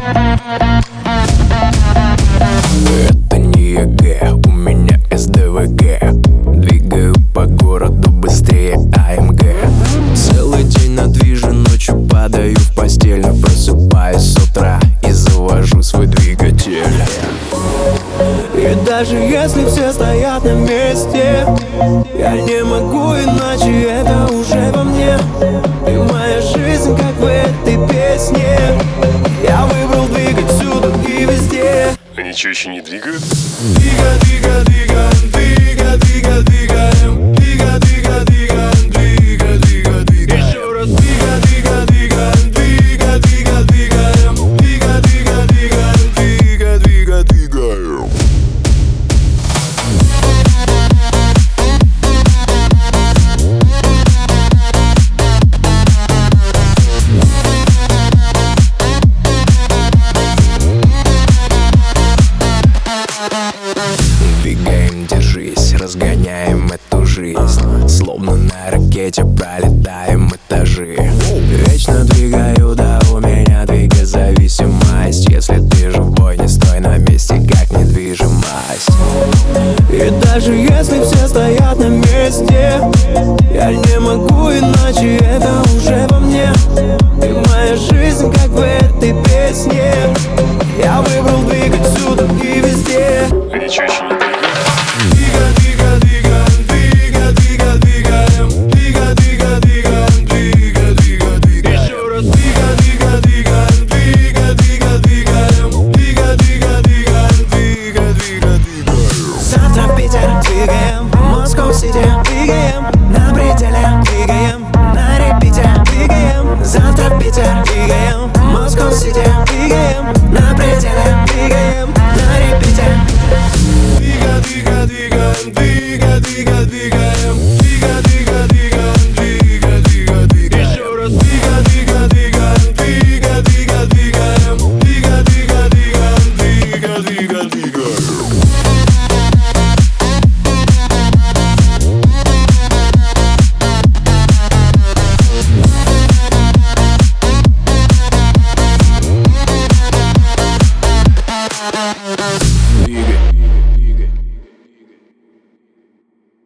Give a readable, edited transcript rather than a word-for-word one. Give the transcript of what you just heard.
Это не ЕГЭ, у меня СДВГ. Двигаю по городу быстрее АМГ. Целый день на движе, ночью падаю в постель, но просыпаюсь с утра и завожу свой двигатель. И даже если все стоят на месте, я не могу иначе, это уже во мне. И моя жизнь, как в этой песне. Я выбрал двигать всюду и везде. Они что, еще не двигают? Двигаем, двигаем, двигаем, двигаем, двигаем, двигаем, двигаем, двигаем, двигаем, двигаем. Еще раз. Двигаем, двигаем, двигаем, двигаем, двигаем, двигаем, двигаем, двигаем, двигаем, двигаем, двигаем. Двигаем, держись, разгоняем эту жизнь. Словно на ракете пролетаем этажи. Вечно двигаю, да у меня двигозависимость. Если ты живой, не стой на месте, как недвижимость. И даже если все стоят на месте, я не могу иначе, это уже во мне. И моя жизнь, как в этой песне. Я выбрал двигать всюду и везде. Они что, еще не двигают? Двигаем, двигаем, двигаем, двигаем, двигаем, двигаем, двигаем, двигаем, двигаем, двигаем, двигаем. Еще раз. Двигаем, двигаем, двигаем, двигаем, двигаем, двигаем, двигаем, двигаем, двигаем, двигаем. Завтра в Питер двигаем, Москва-Сити двигаем, на пределе двигаем, на репите двигаем. Завтра в Питер двигаем, Москва-Сити двигаем, на пределе двигаем, на репите. Двигаем, двигаем, двигаем, двигаем, двигаем, двигаем.